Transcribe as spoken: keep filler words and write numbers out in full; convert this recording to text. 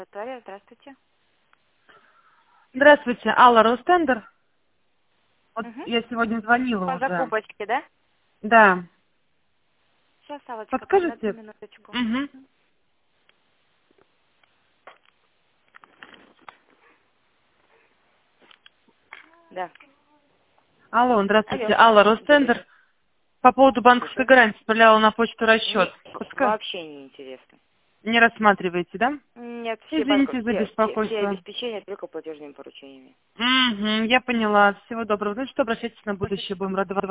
Виктория, здравствуйте. Здравствуйте, Алла, Ростендер. Вот Угу. я сегодня звонила По уже. закупочке, да? Да. Сейчас, Аллочка, одну Подскажете? минуточку. Угу. Да. Алло, Алло. здравствуйте, Алла, Ростендер. По поводу банковской Слушаю. гарантии отправляла на почту расчет. Мне Подска- вообще не интересно. Не рассматриваете, да? Нет, все банков, Извините за все, все, все беспокойство. обеспечения только платежными поручениями. Угу, я поняла. Всего доброго. Значит, обращайтесь на будущее. Будем рады